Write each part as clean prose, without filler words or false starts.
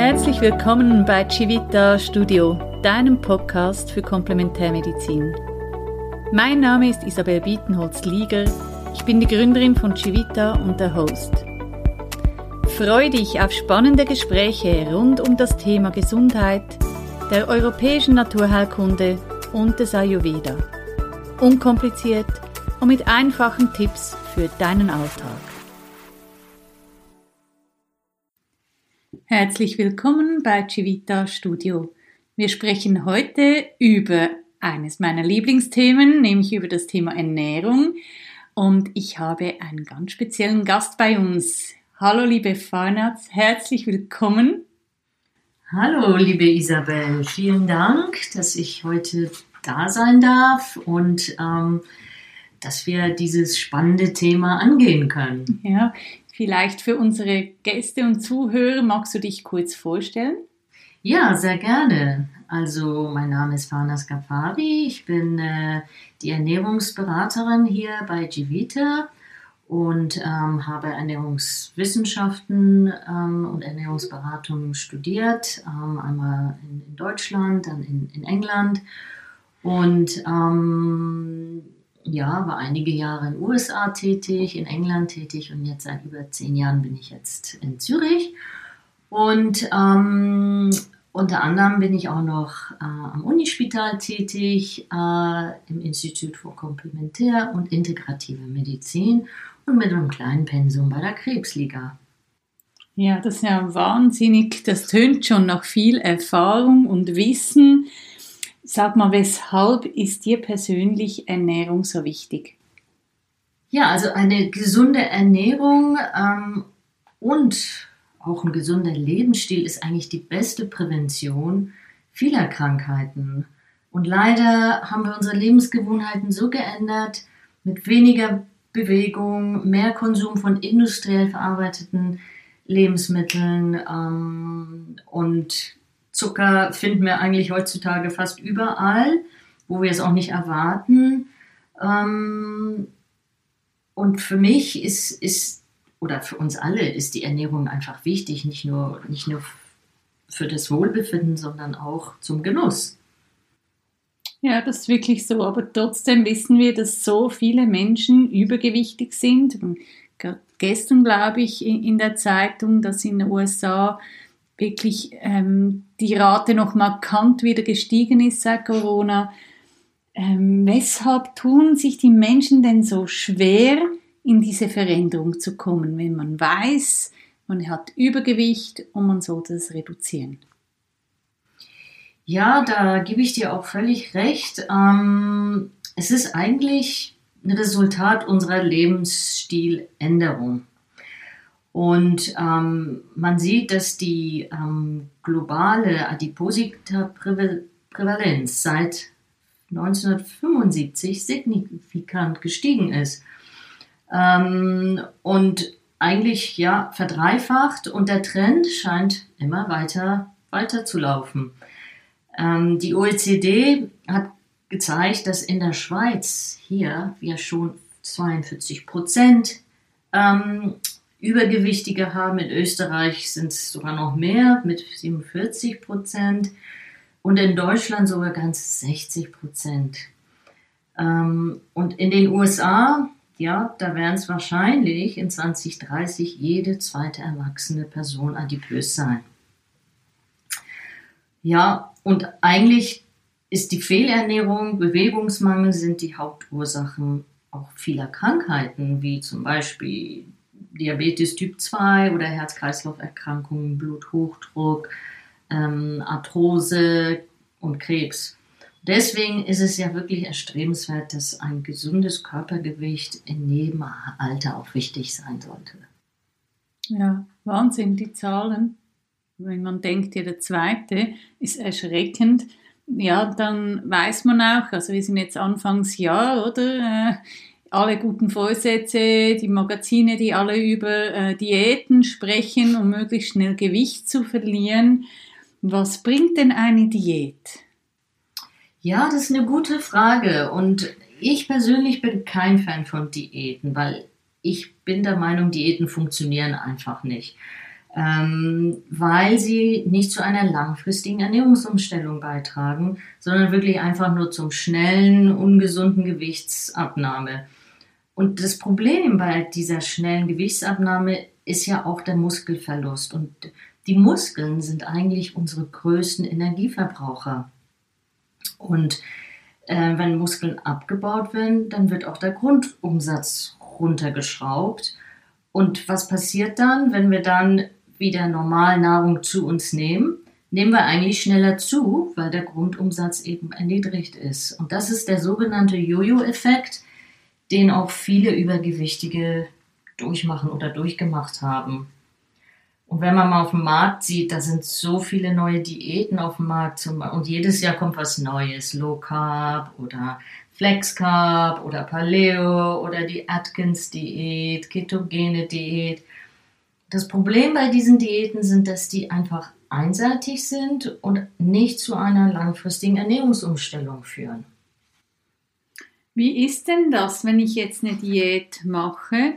Herzlich willkommen bei Civita Studio, deinem Podcast für Komplementärmedizin. Mein Name ist Isabel Bietenholz-Lieger, ich bin die Gründerin von Civita und der Host. Freue dich auf spannende Gespräche rund um das Thema Gesundheit, der europäischen Naturheilkunde und des Ayurveda. Unkompliziert und mit einfachen Tipps für deinen Alltag. Herzlich willkommen bei Civita Studio. Wir sprechen heute über eines meiner Lieblingsthemen, nämlich über das Thema Ernährung. Und ich habe einen ganz speziellen Gast bei uns. Hallo liebe Farnaz, herzlich willkommen. Hallo liebe Isabel, vielen Dank, dass ich heute da sein darf und dass wir dieses spannende Thema angehen können. Ja, vielleicht für unsere Gäste und Zuhörer, magst du dich kurz vorstellen? Ja, sehr gerne. Also mein Name ist Farnaz Ghaffari, ich bin die Ernährungsberaterin hier bei Civita und habe Ernährungswissenschaften und Ernährungsberatung studiert, einmal in Deutschland, dann in England und war einige Jahre in den USA tätig, in England tätig und jetzt seit über 10 Jahren bin ich jetzt in Zürich. Und unter anderem bin ich auch noch am Unispital tätig, im Institut für Komplementär- und Integrative Medizin und mit einem kleinen Pensum bei der Krebsliga. Ja, das ist ja wahnsinnig, das tönt schon nach viel Erfahrung und Wissen. Sag mal, weshalb ist dir persönlich Ernährung so wichtig? Ja, also eine gesunde Ernährung und auch ein gesunder Lebensstil ist eigentlich die beste Prävention vieler Krankheiten. Und leider haben wir unsere Lebensgewohnheiten so geändert, mit weniger Bewegung, mehr Konsum von industriell verarbeiteten Lebensmitteln und Zucker finden wir eigentlich heutzutage fast überall, wo wir es auch nicht erwarten. Und für mich oder für uns alle ist die Ernährung einfach wichtig, nicht nur für das Wohlbefinden, sondern auch zum Genuss. Ja, das ist wirklich so. Aber trotzdem wissen wir, dass so viele Menschen übergewichtig sind. Gestern, glaube ich, in der Zeitung, dass in den USA wirklich die Rate noch markant wieder gestiegen ist seit Corona. Weshalb tun sich die Menschen denn so schwer, in diese Veränderung zu kommen, wenn man weiß, man hat Übergewicht und man sollte es reduzieren? Ja, da gebe ich dir auch völlig recht. Es ist eigentlich ein Resultat unserer Lebensstiländerung. Und man sieht, dass die globale Adipositas-Prävalenz seit 1975 signifikant gestiegen ist. Und eigentlich verdreifacht und der Trend scheint immer weiter zu laufen. Die OECD hat gezeigt, dass in der Schweiz hier wir schon 42% Übergewichtige haben. In Österreich sind es sogar noch mehr mit 47% und in Deutschland sogar ganz 60%. Und in den USA, da werden es wahrscheinlich in 2030 jede zweite erwachsene Person adipös sein. Ja, und eigentlich ist die Fehlernährung, Bewegungsmangel sind die Hauptursachen auch vieler Krankheiten, wie zum Beispiel Diabetes Typ 2 oder Herz-Kreislauf-Erkrankungen, Bluthochdruck, Arthrose und Krebs. Deswegen ist es ja wirklich erstrebenswert, dass ein gesundes Körpergewicht in jedem Alter auch wichtig sein sollte. Ja, Wahnsinn, die Zahlen. Wenn man denkt, jeder zweite ist erschreckend, ja, dann weiß man auch, also wir sind jetzt Anfangsjahr, oder? Alle guten Vorsätze, die Magazine, die alle über Diäten sprechen, um möglichst schnell Gewicht zu verlieren. Was bringt denn eine Diät? Ja, das ist eine gute Frage und ich persönlich bin kein Fan von Diäten, weil ich bin der Meinung, Diäten funktionieren einfach nicht. weil sie nicht zu einer langfristigen Ernährungsumstellung beitragen, sondern wirklich einfach nur zum schnellen, ungesunden Gewichtsabnahme. Und das Problem bei dieser schnellen Gewichtsabnahme ist ja auch der Muskelverlust. Und die Muskeln sind eigentlich unsere größten Energieverbraucher. Und wenn Muskeln abgebaut werden, dann wird auch der Grundumsatz runtergeschraubt. Und was passiert dann, wenn wir dann wieder normal Nahrung zu uns nehmen? Nehmen wir eigentlich schneller zu, weil der Grundumsatz eben erniedrigt ist. Und das ist der sogenannte Jojo-Effekt, den auch viele Übergewichtige durchmachen oder durchgemacht haben. Und wenn man mal auf dem Markt sieht, da sind so viele neue Diäten auf dem Markt und jedes Jahr kommt was Neues, Low Carb oder Flex Carb oder Paleo oder die Atkins Diät, ketogene Diät. Das Problem bei diesen Diäten sind, dass die einfach einseitig sind und nicht zu einer langfristigen Ernährungsumstellung führen. Wie ist denn das, wenn ich jetzt eine Diät mache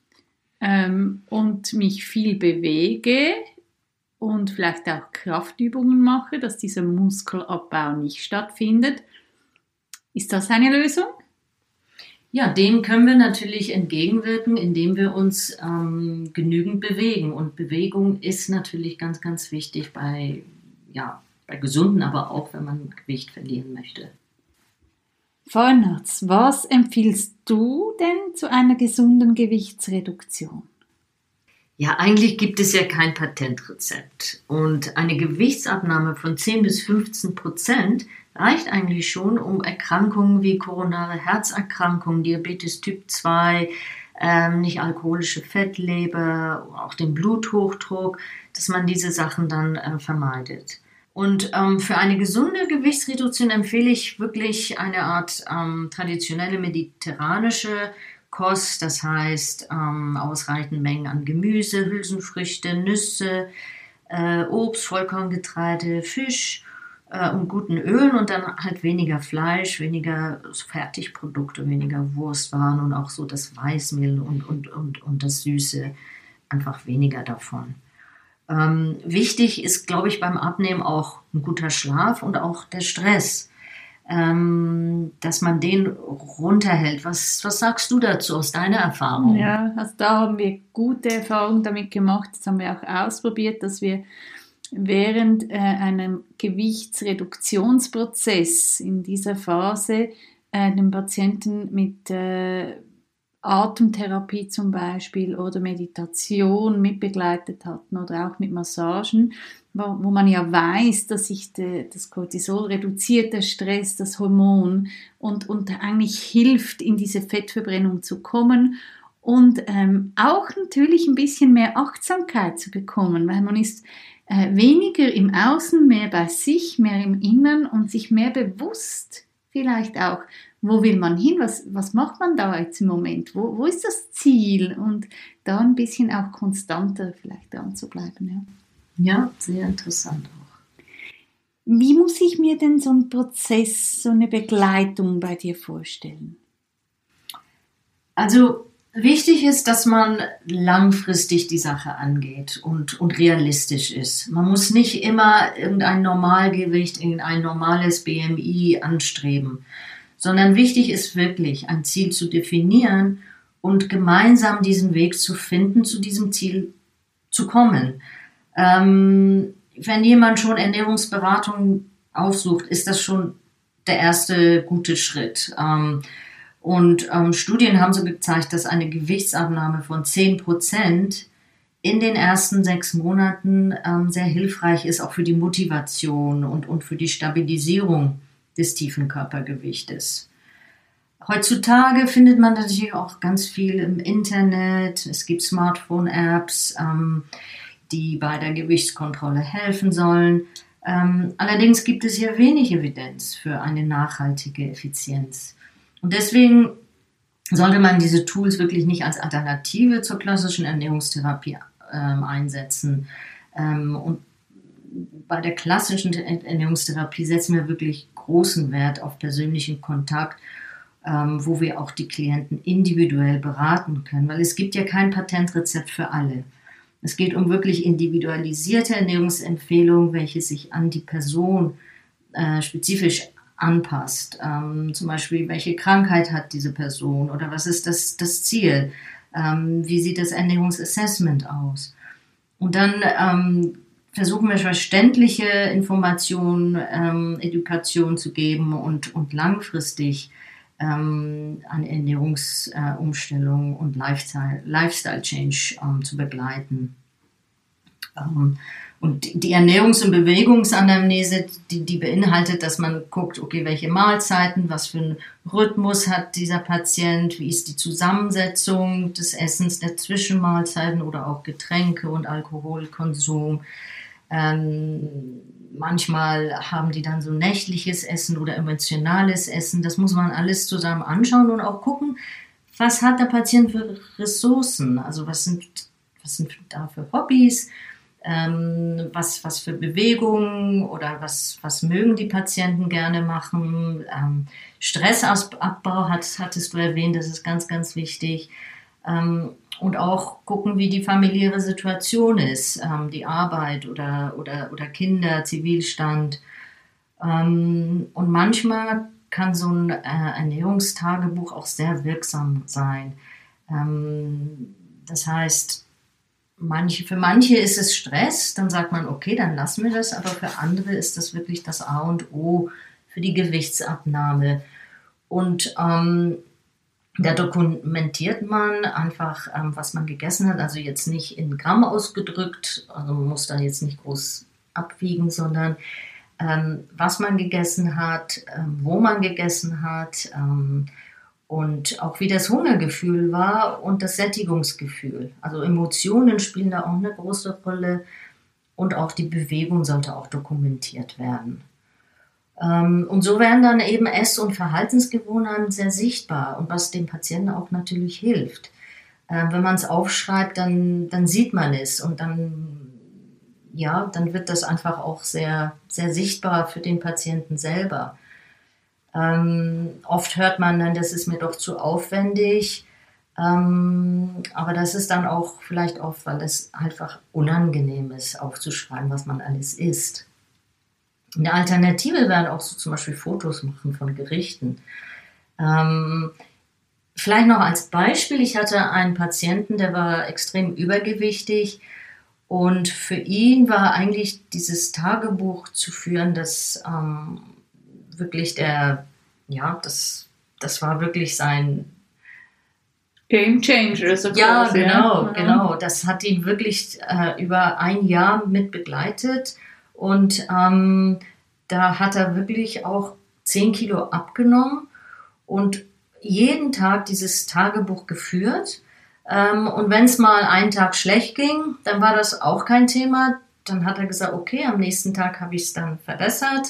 und mich viel bewege und vielleicht auch Kraftübungen mache, dass dieser Muskelabbau nicht stattfindet? Ist das eine Lösung? Ja, dem können wir natürlich entgegenwirken, indem wir uns genügend bewegen. Und Bewegung ist natürlich ganz, ganz wichtig bei Gesunden, aber auch, wenn man Gewicht verlieren möchte. Frau Ennertz, was empfiehlst du denn zu einer gesunden Gewichtsreduktion? Ja, eigentlich gibt es ja kein Patentrezept. Und eine Gewichtsabnahme von 10 bis 15% reicht eigentlich schon, um Erkrankungen wie koronare Herzerkrankungen, Diabetes Typ 2, nicht alkoholische Fettleber, auch den Bluthochdruck, dass man diese Sachen dann vermeidet. Und für eine gesunde Gewichtsreduktion empfehle ich wirklich eine Art traditionelle mediterranische Kost, das heißt ausreichend Mengen an Gemüse, Hülsenfrüchte, Nüsse, Obst, Vollkorngetreide, Fisch und guten Ölen und dann halt weniger Fleisch, weniger Fertigprodukte, weniger Wurstwaren und auch so das Weißmehl und das Süße, einfach weniger davon. Wichtig ist, glaube ich, beim Abnehmen auch ein guter Schlaf und auch der Stress, dass man den runterhält. Was sagst du dazu aus deiner Erfahrung? Ja, also da haben wir gute Erfahrungen damit gemacht. Das haben wir auch ausprobiert, dass wir während einem Gewichtsreduktionsprozess in dieser Phase den Patienten mit Atemtherapie zum Beispiel oder Meditation mitbegleitet hatten oder auch mit Massagen, wo man ja weiß, dass sich das Cortisol reduziert, der Stress, das Hormon und eigentlich hilft, in diese Fettverbrennung zu kommen und auch natürlich ein bisschen mehr Achtsamkeit zu bekommen, weil man ist weniger im Außen, mehr bei sich, mehr im Innern und sich mehr bewusst vielleicht auch, wo will man hin, was macht man da jetzt im Moment, wo ist das Ziel und da ein bisschen auch konstanter vielleicht dran zu bleiben. Ja. Ja, sehr interessant auch. Wie muss ich mir denn so einen Prozess, so eine Begleitung bei dir vorstellen? Also wichtig ist, dass man langfristig die Sache angeht und realistisch ist. Man muss nicht immer irgendein Normalgewicht, irgendein normales BMI anstreben, sondern wichtig ist wirklich, ein Ziel zu definieren und gemeinsam diesen Weg zu finden, zu diesem Ziel zu kommen. Wenn jemand schon Ernährungsberatung aufsucht, ist das schon der erste gute Schritt. Studien haben so gezeigt, dass eine Gewichtsabnahme von 10% in den ersten 6 Monaten sehr hilfreich ist, auch für die Motivation und für die Stabilisierung des tiefen Körpergewichtes. Heutzutage findet man natürlich auch ganz viel im Internet. Es gibt Smartphone-Apps, die bei der Gewichtskontrolle helfen sollen. Allerdings gibt es hier wenig Evidenz für eine nachhaltige Effizienz. Und deswegen sollte man diese Tools wirklich nicht als Alternative zur klassischen Ernährungstherapie einsetzen. Und bei der klassischen Ernährungstherapie setzen wir wirklich großen Wert auf persönlichen Kontakt, wo wir auch die Klienten individuell beraten können, weil es gibt ja kein Patentrezept für alle. Es geht um wirklich individualisierte Ernährungsempfehlungen, welche sich an die Person spezifisch anpasst. Zum Beispiel, welche Krankheit hat diese Person oder was ist das Ziel? Wie sieht das Ernährungsassessment aus? Und dann versuchen wir verständliche Informationen, Education zu geben und langfristig an Ernährungsumstellung und Lifestyle-Change zu begleiten. Und die Ernährungs- und Bewegungsanamnese, die beinhaltet, dass man guckt, okay, welche Mahlzeiten, was für einen Rhythmus hat dieser Patient, wie ist die Zusammensetzung des Essens, der Zwischenmahlzeiten oder auch Getränke und Alkoholkonsum. Manchmal haben die dann so nächtliches Essen oder emotionales Essen. Das muss man alles zusammen anschauen und auch gucken, was hat der Patient für Ressourcen, also was sind da für Hobbys, was für Bewegungen oder was mögen die Patienten gerne machen. Stressabbau hattest du erwähnt, das ist ganz, ganz wichtig. Und auch gucken, wie die familiäre Situation ist, die Arbeit oder Kinder, Zivilstand. Und manchmal kann so ein Ernährungstagebuch auch sehr wirksam sein. Das heißt, für manche ist es Stress, dann sagt man, okay, dann lassen wir das, aber für andere ist das wirklich das A und O für die Gewichtsabnahme. Und da dokumentiert man einfach, was man gegessen hat, also jetzt nicht in Gramm ausgedrückt, also man muss da jetzt nicht groß abwiegen, sondern was man gegessen hat, wo man gegessen hat, und auch wie das Hungergefühl war und das Sättigungsgefühl. Also Emotionen spielen da auch eine große Rolle und auch die Bewegung sollte auch dokumentiert werden. Und so werden dann eben Ess- und Verhaltensgewohnheiten sehr sichtbar und was dem Patienten auch natürlich hilft. Wenn man es aufschreibt, dann sieht man es und dann wird das einfach auch sehr, sehr sichtbar für den Patienten selber. Oft hört man dann, das ist mir doch zu aufwendig, aber das ist dann auch vielleicht auch, weil es einfach unangenehm ist, aufzuschreiben, was man alles isst. Eine Alternative wäre auch so zum Beispiel Fotos machen von Gerichten. Vielleicht noch als Beispiel, ich hatte einen Patienten, der war extrem übergewichtig und für ihn war eigentlich dieses Tagebuch zu führen, das wirklich das war wirklich sein Game Changer. So ja, quasi, genau. Das hat ihn wirklich über ein Jahr mit begleitet und da hat er wirklich auch 10 Kilo abgenommen und jeden Tag dieses Tagebuch geführt. Und wenn es mal einen Tag schlecht ging, dann war das auch kein Thema. Dann hat er gesagt, okay, am nächsten Tag habe ich es dann verbessert.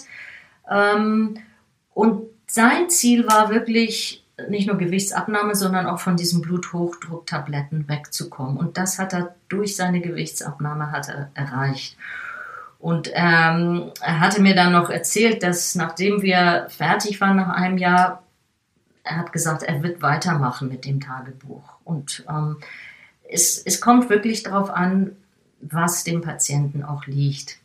Und sein Ziel war wirklich nicht nur Gewichtsabnahme, sondern auch von diesen Bluthochdrucktabletten wegzukommen. Und das hat er durch seine Gewichtsabnahme erreicht. Und er hatte mir dann noch erzählt, dass nachdem wir fertig waren nach einem Jahr, er hat gesagt, er wird weitermachen mit dem Tagebuch. Und es kommt wirklich darauf an, was dem Patienten auch liegt.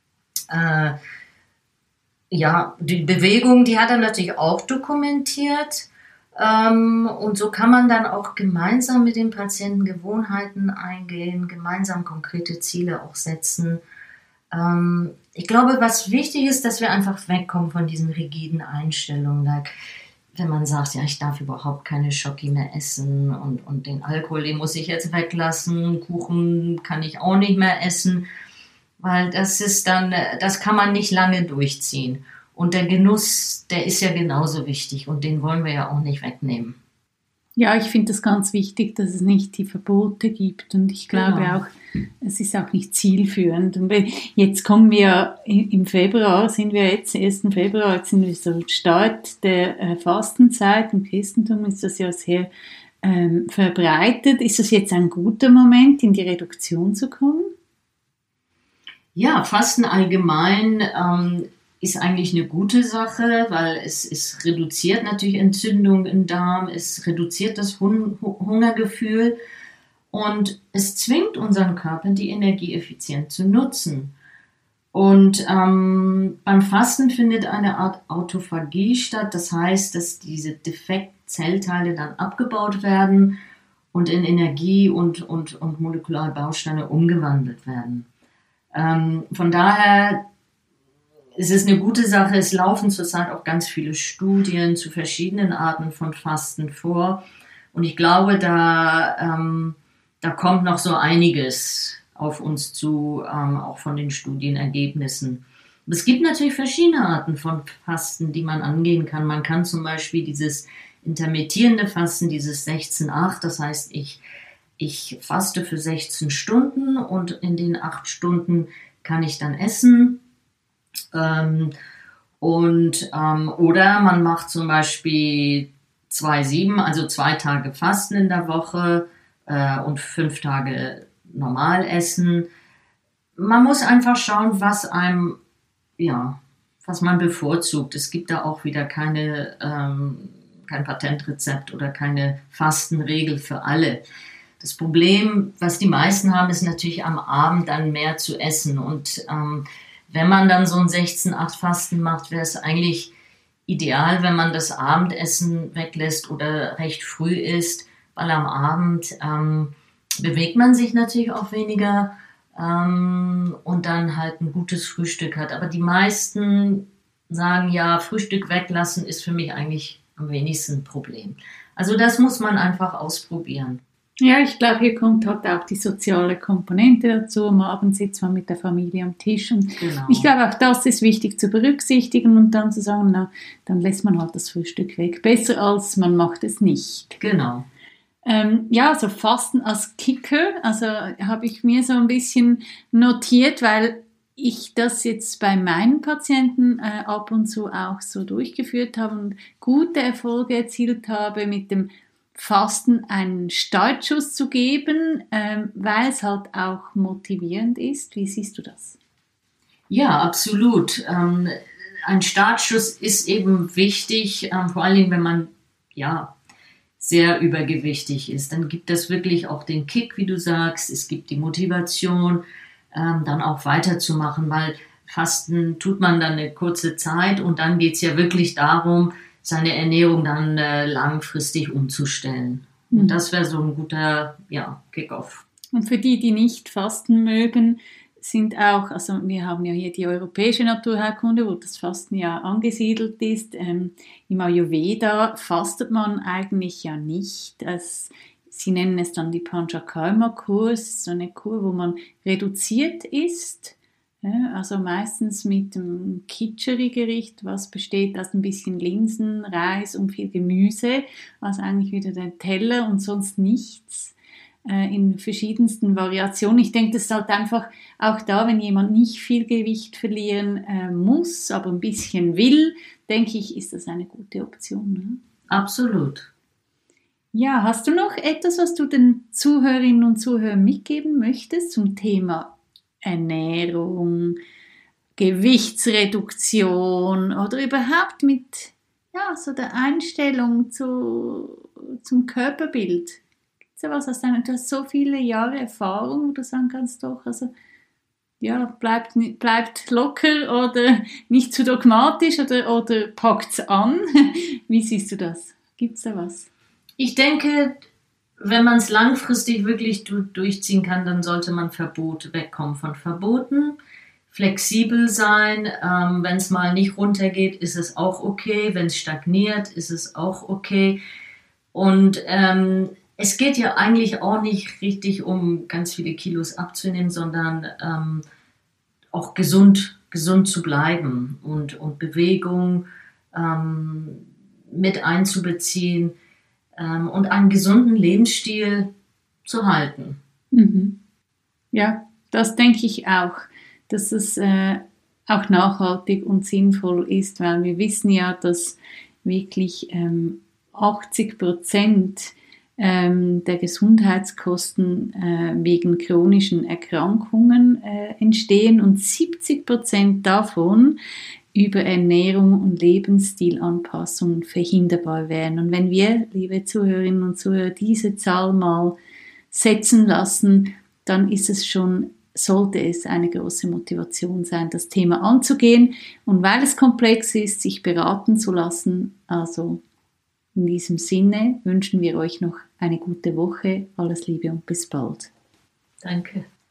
Die Bewegung, die hat er natürlich auch dokumentiert. Und so kann man dann auch gemeinsam mit dem Patienten Gewohnheiten eingehen, gemeinsam konkrete Ziele auch setzen. Ich glaube, was wichtig ist, dass wir einfach wegkommen von diesen rigiden Einstellungen. Wenn man sagt, ja, ich darf überhaupt keine Schoki mehr essen und den Alkohol, den muss ich jetzt weglassen, Kuchen kann ich auch nicht mehr essen, weil das kann man nicht lange durchziehen. Und der Genuss, der ist ja genauso wichtig und den wollen wir ja auch nicht wegnehmen. Ja, ich finde das ganz wichtig, dass es nicht die Verbote gibt und ich glaube auch, es ist auch nicht zielführend. Und jetzt kommen wir im Februar, 1. Februar, jetzt sind wir so Start der Fastenzeit. Im Christentum ist das ja sehr verbreitet. Ist das jetzt ein guter Moment, in die Reduktion zu kommen? Ja, Fasten allgemein ist eigentlich eine gute Sache, weil es reduziert natürlich Entzündung im Darm, es reduziert das Hungergefühl und es zwingt unseren Körper, die Energie effizient zu nutzen. Und beim Fasten findet eine Art Autophagie statt. Das heißt, dass diese defekten Zellteile dann abgebaut werden und in Energie und molekulare Bausteine umgewandelt werden. Von daher ist es eine gute Sache. Es laufen zurzeit auch ganz viele Studien zu verschiedenen Arten von Fasten vor. Und ich glaube, da kommt noch so einiges auf uns zu, auch von den Studienergebnissen. Es gibt natürlich verschiedene Arten von Fasten, die man angehen kann. Man kann zum Beispiel dieses intermittierende Fasten, dieses 16-8, das heißt, ich faste für 16 Stunden und in den 8 Stunden kann ich dann essen. Oder man macht zum Beispiel 2-7, also 2 Tage Fasten in der Woche und 5 Tage normal essen. Man muss einfach schauen, was man bevorzugt. Es gibt da auch wieder kein Patentrezept oder keine Fastenregel für alle. Das Problem, was die meisten haben, ist natürlich am Abend dann mehr zu essen. Und wenn man dann so ein 16-8-Fasten macht, wäre es eigentlich ideal, wenn man das Abendessen weglässt oder recht früh isst, weil am Abend bewegt man sich natürlich auch weniger und dann halt ein gutes Frühstück hat. Aber die meisten sagen, ja, Frühstück weglassen ist für mich eigentlich am wenigsten ein Problem. Also das muss man einfach ausprobieren. Ja, ich glaube, hier kommt halt auch die soziale Komponente dazu. Am Abend sitzt man mit der Familie am Tisch. Und genau. Ich glaube, auch das ist wichtig zu berücksichtigen und dann zu sagen, na, dann lässt man halt das Frühstück weg. Besser als man macht es nicht. Genau. Also Fasten als Kicker, also habe ich mir so ein bisschen notiert, weil ich das jetzt bei meinen Patienten ab und zu auch so durchgeführt habe und gute Erfolge erzielt habe, mit dem Fasten einen Startschuss zu geben, weil es halt auch motivierend ist. Wie siehst du das? Ja, absolut. Ein Startschuss ist eben wichtig, vor allen Dingen, wenn man sehr übergewichtig ist. Dann gibt das wirklich auch den Kick, wie du sagst. Es gibt die Motivation, dann auch weiterzumachen, weil Fasten tut man dann eine kurze Zeit und dann geht es ja wirklich darum, seine Ernährung dann langfristig umzustellen. Und das wäre so ein guter Kick-off. Und für die, die nicht fasten mögen, sind auch, also wir haben ja hier die europäische Naturheilkunde, wo das Fasten ja angesiedelt ist. Im Ayurveda fastet man eigentlich ja nicht. Sie nennen es dann die Panchakarma-Kur, so eine Kur, wo man reduziert isst. Ja, also meistens mit einem Kitscheri-Gericht, was besteht aus ein bisschen Linsen, Reis und viel Gemüse, also eigentlich wieder der Teller und sonst nichts, in verschiedensten Variationen. Ich denke, das ist halt einfach auch da, wenn jemand nicht viel Gewicht verlieren muss, aber ein bisschen will, denke ich, ist das eine gute Option. Ne? Absolut. Ja, hast du noch etwas, was du den Zuhörerinnen und Zuhörern mitgeben möchtest zum Thema Ernährung, Gewichtsreduktion oder überhaupt mit so der Einstellung zum Körperbild? Gibt es ja was aus du hast so viele Jahre Erfahrung, wo du sagen kannst, doch, also bleibt locker oder nicht zu dogmatisch oder packt's an. Wie siehst du das? Gibt es da was? Ich denke, wenn man es langfristig wirklich durchziehen kann, dann sollte man wegkommen von Verboten, flexibel sein. Wenn es mal nicht runtergeht, ist es auch okay. Wenn es stagniert, ist es auch okay. Und es geht ja eigentlich auch nicht richtig um ganz viele Kilos abzunehmen, sondern auch gesund zu bleiben und Bewegung mit einzubeziehen. Und einen gesunden Lebensstil zu halten. Mhm. Ja, das denke ich auch, dass es auch nachhaltig und sinnvoll ist, weil wir wissen ja, dass wirklich 80% der Gesundheitskosten wegen chronischen Erkrankungen entstehen und 70% davon über Ernährung und Lebensstilanpassung verhinderbar wären. Und wenn wir, liebe Zuhörerinnen und Zuhörer, diese Zahl mal setzen lassen, dann sollte es eine große Motivation sein, das Thema anzugehen. Und weil es komplex ist, sich beraten zu lassen. Also in diesem Sinne wünschen wir euch noch eine gute Woche. Alles Liebe und bis bald. Danke.